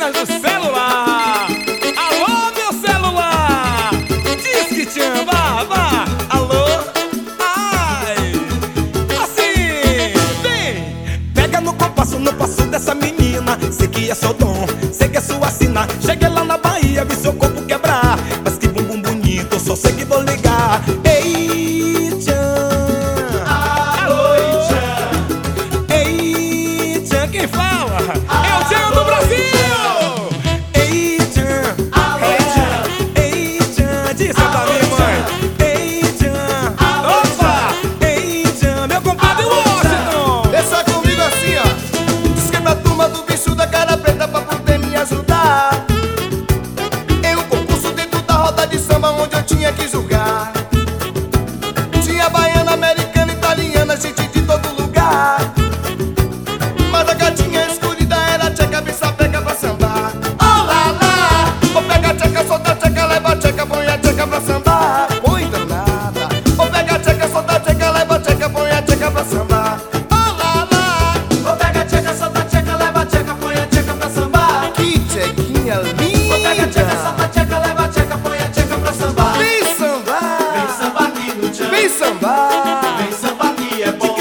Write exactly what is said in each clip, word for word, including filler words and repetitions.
picuinhas do celular. Alô, meu celular, diz que tchan, vá, vá. Alô, ai, assim, vem. Pega no compasso, no passo dessa menina. Sei que é seu dom, sei que é sua sina. Cheguei lá na Bahia, vi seu corpo quebrar. Mas que bumbum bonito, eu só sei que vou ligar. Ei, tchan, alô, tchan. Ei, tchan, quem fala? É o Tchan do Brasil. Ei, tchan, alô, tchan. Ei, tchan, diz pra mim, mãe. Ei, tchan, opa. Ei, tchan, meu compadre Washington. Deixa comigo assim, ó. Diz que é pra turma do bicho da cara preta pra poder me ajudar. Em um concurso dentro da roda de samba onde eu tinha que julgar. Tinha baiana, americana, italiana, gente de todo lugar. Mas a gatinha escurida era tcheca, bicha pega pra sambar. Oh lá lá, ou pega a tcheca, solta a tcheca, leva a tcheca, põe a tcheca pra sambar. Põe danada. Ou pega a tcheca, solta a tcheca, leva a tcheca, põe a tcheca pra sambar. Oh lá lá, Ou pega a tcheca, solta a tcheca, leva a tcheca, põe a tcheca pra sambar. que tchequinha linda. Ou pega a tcheca, solta a tcheca, leva a tcheca, põe a tcheca pra sambar. Vem sambar, Vem samba aqui no tchan, vem sambar. vem samba aqui é bom.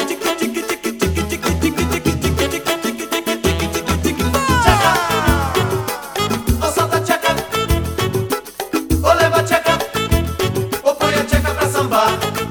Ou solta a tcheca, ou leva a tcheca, ou põe a tcheca pra sambar.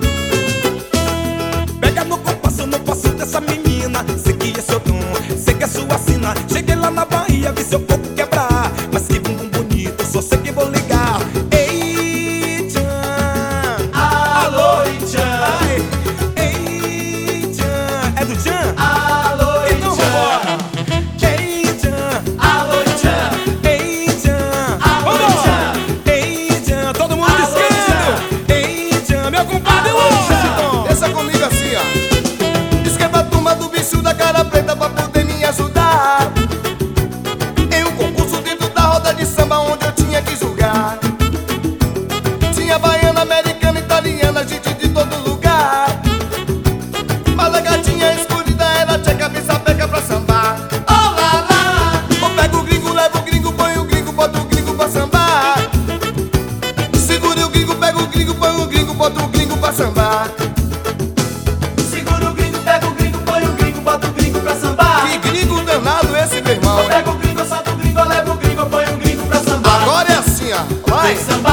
Pega no compasso, no passo dessa menina. Sei que é seu dom, sei que é sua sina. Cheguei lá na Bahia, vi seu corpo quebrar. Mas que bumbum bonito, só sei que vou ligar. Ei, tchan, Alô, tchan, ai, ei, tchan. É do tchan? alô, Então tchan, vambora. Ei, tchan, alô, tchan, ei, tchan. Alô, Vambora. tchan. Ei, tchan, todo mundo Alô, discando. Ei, tchan, meu compadre Alô, Washington. Deixa comigo assim, ó. Diz que é pra turma do bicho da cara preta pra poder me ajudar. Em um concurso dentro da roda de samba onde eu tinha que julgar. Tinha baiana, americana, italiana, gente de todo lugar. Mas a gatinha escurida era tcheca, bicha pega pra sambar. Oh lá lá, ou pega o gringo, leva o gringo, põe o gringo, bota o gringo pra sambar. Segura o gringo, pega o gringo, põe o gringo, bota o gringo pra sambar. Segura o gringo, pega o gringo, põe o gringo, bota o gringo pra sambar. Que gringo danado esse, meu irmão. Pega o gringo, solta o gringo, leva o gringo, põe o gringo pra sambar. Agora é assim, ó. Vai. Vem samba